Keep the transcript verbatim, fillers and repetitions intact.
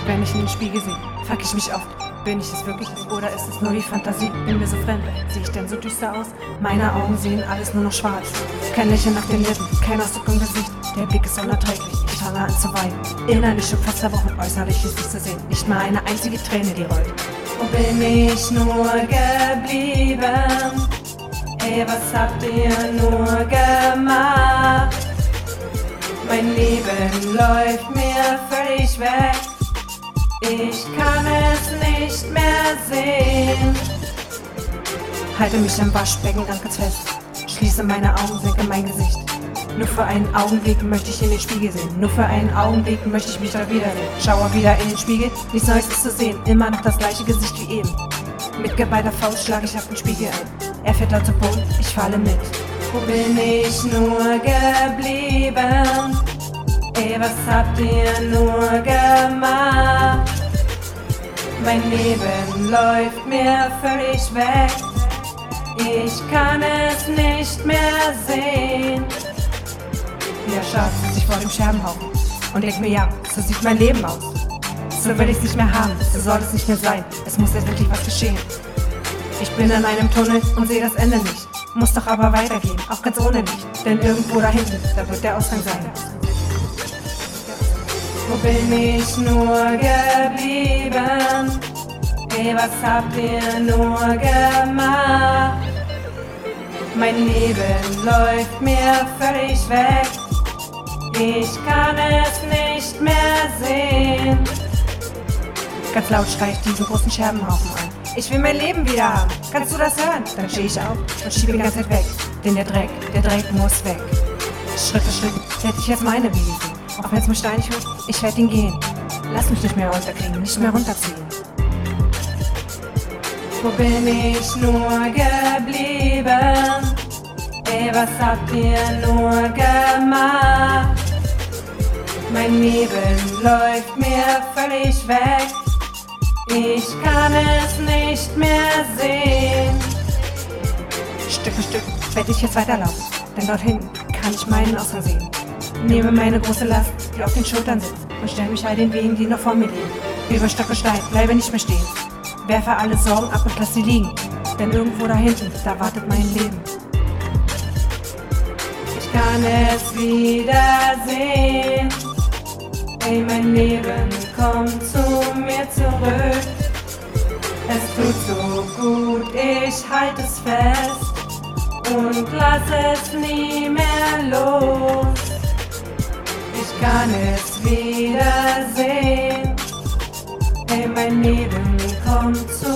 wenn ich in den Spiegel sehe, frag ich mich oft, bin ich es wirklich oder ist es nur die Fantasie? Bin mir so fremd, sehe ich denn so düster aus? Meine Augen sehen alles nur noch schwarz. Kein Lächeln nach den Lippen, kein Ausdruck im Gesicht. Der Blick ist unerträglich, ich fange an zu weinen. Innerlich schon fast zerbrochen, äußerlich ist nicht zu sehen. Nicht mal eine einzige Träne, die rollt. Wo bin ich nur geblieben? Ey, was habt ihr nur gemacht? Mein Leben läuft mir völlig weg. Ich kann es nicht mehr sehen. Halte mich am Waschbecken ganz ganz fest. Schließe meine Augen, senke mein Gesicht. Nur für einen Augenblick möchte ich in den Spiegel sehen. Nur für einen Augenblick möchte ich mich da wiedersehen. Schaue wieder in den Spiegel, nichts Neues ist zu sehen. Immer noch das gleiche Gesicht wie eben. Mit geballter Faust schlage ich auf den Spiegel ein. Er fällt laut zu Boden, ich falle mit. Wo bin ich nur geblieben? Ey, was habt ihr nur gemacht? Mein Leben läuft mir völlig weg. Ich kann es nicht mehr sehen. Wieder schaut sie sich vor dem Scherbenhaufen und denkt mir, ja, so sieht mein Leben aus. So will ich es nicht mehr haben, so soll es nicht mehr sein. Es muss jetzt endlich was geschehen. Ich bin in einem Tunnel und sehe das Ende nicht. Muss doch aber weitergehen, auch ganz ohne Licht. Denn irgendwo da hinten, da wird der Ausgang sein. Wo bin ich nur geblieben? Hey, was habt ihr nur gemacht? Mein Leben läuft mir völlig weg. Ich kann es nicht mehr sehen. Ganz laut schrei ich diesen großen Scherbenhaufen an. Ich will mein Leben wieder haben. Kannst du das hören? Dann stehe ich auf und schiebe die ganze Zeit weg. Denn der Dreck, der Dreck muss weg. Schritt für Schritt hätte ich jetzt meine Wege sehen. Auch wenn es mir steinig wird, ich werde ihn gehen. Lass mich nicht mehr runterkriegen, nicht mehr runterziehen. Wo bin ich nur geblieben? Ey, was habt ihr nur gemacht? Mein Leben läuft mir völlig weg. Ich kann es nicht mehr sehen. Stück für Stück werde ich jetzt weiterlaufen, denn dort hinten kann ich meinen Ausgang sehen. Nehme meine große Last, die auf den Schultern sitzt, und stelle mich all den Wegen, die noch vor mir liegen. Über Stock und Stein, bleibe nicht mehr stehen. Werfe alle Sorgen ab und lass sie liegen, denn irgendwo da hinten, da wartet mein Leben. Ich kann es wiedersehen. Ey, mein Leben kommt zu mir zurück. Es tut so gut, ich halte es fest und lass es nie mehr los. Ich kann es wiedersehen. Hey, mein Leben kommt zu